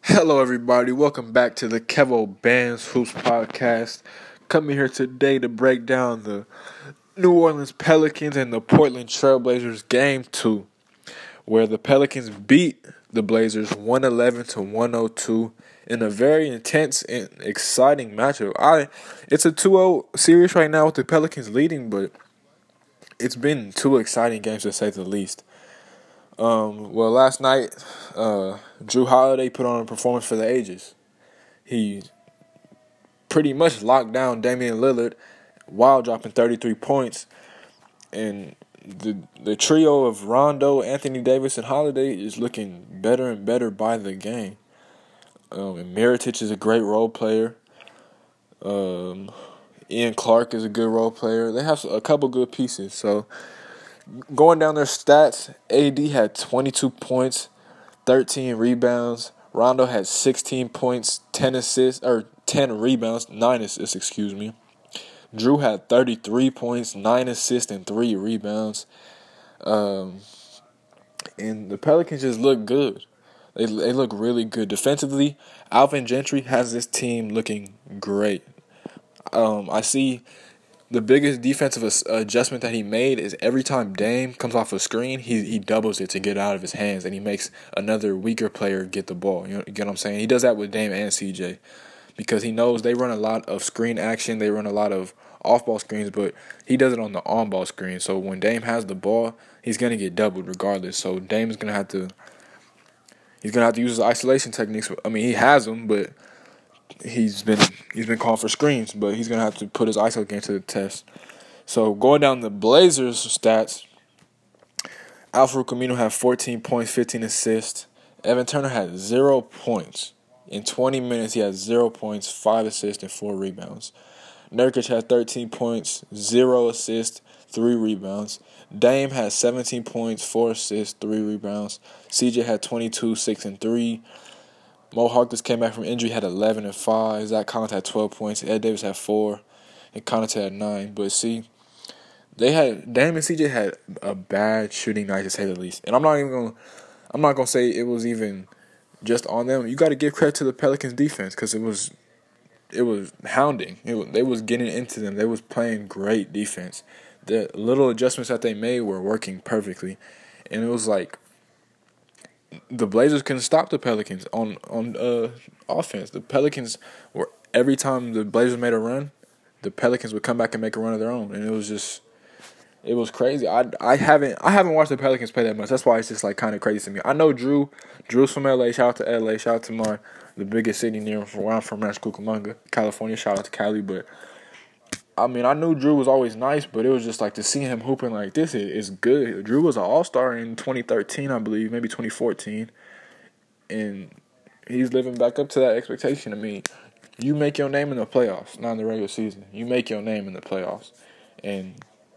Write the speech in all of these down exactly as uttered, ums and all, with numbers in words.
Hello, everybody. Welcome back to the Kevo Bands Hoops Podcast. Coming here today to break down the New Orleans Pelicans and the Portland Trailblazers Game two, where the Pelicans beat the Blazers one eleven to one oh two in a very intense and exciting matchup. I, it's a two oh series right now with the Pelicans leading, but it's been two exciting games to say the least. Um, well, last night, uh, Jrue Holiday put on a performance for the ages. He pretty much locked down Damian Lillard while dropping thirty-three points. And the the trio of Rondo, Anthony Davis, and Holiday is looking better and better by the game. Um, and Mirotic is a great role player. Um, Ian Clark is a good role player. They have a couple good pieces, so... Going down their stats, A D had twenty-two points, thirteen rebounds. Rondo had sixteen points, ten assists, or ten rebounds, nine assists, excuse me. Jrue had thirty-three points, nine assists, and three rebounds. Um, and the Pelicans just look good. They they look really good. Defensively, Alvin Gentry has this team looking great. Um, I see... The biggest defensive adjustment that he made is every time Dame comes off a screen, he he doubles it to get it out of his hands, and he makes another weaker player get the ball. You know, you get what I'm saying? He does that with Dame and C J because he knows they run a lot of screen action, they run a lot of off-ball screens, but he does it on the on-ball screen. So when Dame has the ball, he's gonna get doubled regardless. So Dame's gonna have to he's gonna have to use his isolation techniques. I mean, he has them, but He's been he's been called for screens, but he's gonna have to put his I S O game to the test. So going down the Blazers stats, Al-Farouq Aminu had fourteen points, fifteen assists. Evan Turner had zero points. In twenty minutes, he had zero points, five assists, and four rebounds. Nurkic had thirteen points, zero assists, three rebounds. Dame had seventeen points, four assists, three rebounds. C J had twenty-two, six, and three. Mo Harkless came back from injury, had eleven and five. Zach Collins had twelve points. Ed Davis had four. And Connaughton had nine. But see, they had Dame and C J had a bad shooting night to say the least. And I'm not even gonna I'm not gonna say it was even just on them. You got to give credit to the Pelicans defense because it was it was hounding. It was, they was getting into them. They was playing great defense. The little adjustments that they made were working perfectly, and it was like. The Blazers couldn't stop the Pelicans on on uh, offense. The Pelicans were every time the Blazers made a run, the Pelicans would come back and make a run of their own, and it was just it was crazy. I I haven't I haven't watched the Pelicans play that much. That's why it's just like kind of crazy to me. I know Jrue Jrue's from L A. Shout out to L A. Shout out to my the biggest city near where I'm from, Rancho Cucamonga, California. Shout out to Cali, but. I mean, I knew Jrue was always nice, but it was just like to see him hooping like this is, is good. Jrue was an all-star in twenty thirteen, I believe, maybe twenty fourteen, and he's living back up to that expectation. I mean, you make your name in the playoffs, not in the regular season. You make your name in the playoffs, and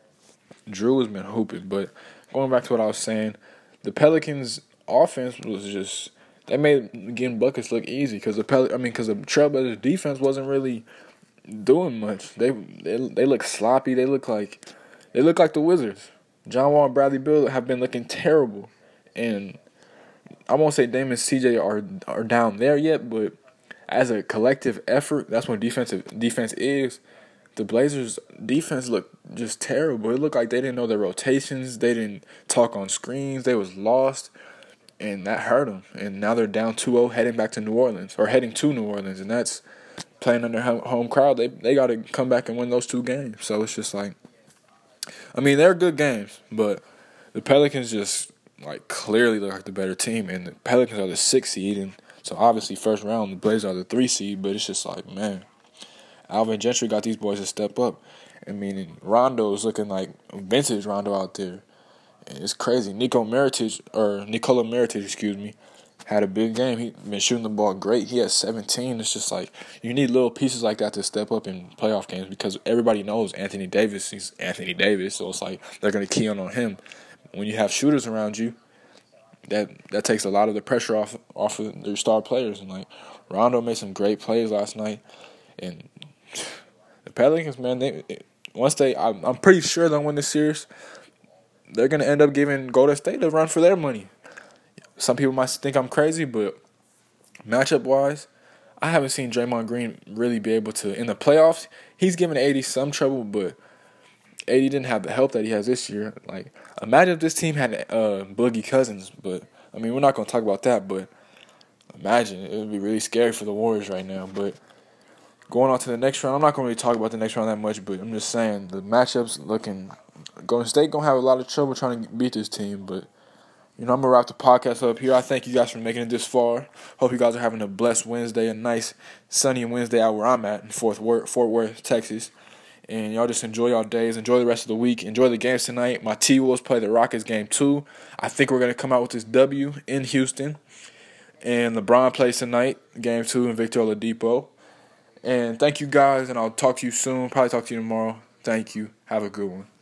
Jrue has been hooping. But going back to what I was saying, the Pelicans' offense was just they made getting buckets look easy because the Pel- I mean, because the Trailblazers' defense wasn't really doing much. They they they look sloppy. They look like they look like the Wizards. John Wall and Bradley Beal have been looking terrible, and I won't say Dame and C J are are down there yet, but as a collective effort, that's what defensive defense is. The Blazers' defense looked just terrible. It looked like they didn't know their rotations. They didn't talk on screens. They was lost, and that hurt them. And now they're down two oh heading back to New Orleans, or heading to New Orleans, and that's playing on their home crowd. They they got to come back and win those two games. So it's just like, I mean, they're good games, but the Pelicans just like clearly look like the better team, and the Pelicans are the sixth seed, and so obviously first round the Blazers are the three seed. But it's just like, man, Alvin Gentry got these boys to step up. I mean, Rondo is looking like vintage Rondo out there, and it's crazy. Nico Mirotic or Nikola Mirotic, excuse me. Had a big game. He been shooting the ball great. He has seventeen. It's just like you need little pieces like that to step up in playoff games because everybody knows Anthony Davis. He's Anthony Davis, so it's like they're going to key in on him. When you have shooters around you, that that takes a lot of the pressure off off of their star players. And like Rondo made some great plays last night, and the Pelicans, man, they once they, I'm, I'm pretty sure they'll win the series. They're going to end up giving Golden State a run for their money. Some people might think I'm crazy, but Matchup wise, I haven't seen Draymond Green really be able to in the playoffs. He's given A D some trouble, but A D didn't have the help that he has this year. Like, imagine if this team had uh, Boogie Cousins, but I mean, we're not gonna talk about that. But imagine it would be really scary for the Warriors right now. But going on to the next round, I'm not gonna really talk about the next round that much. But I'm just saying the matchups looking. Golden State gonna have a lot of trouble trying to beat this team, but. You know, I'm going to wrap the podcast up here. I thank you guys for making it this far. Hope you guys are having a blessed Wednesday, a nice sunny Wednesday out where I'm at in Fort Worth, Fort Worth, Texas. And y'all just enjoy y'all days. Enjoy the rest of the week. Enjoy the games tonight. My T-Wolves play the Rockets game two. I think we're going to come out with this W in Houston. And LeBron plays tonight, game two in Victor Oladipo. And thank you guys, and I'll talk to you soon. Probably talk to you tomorrow. Thank you. Have a good one.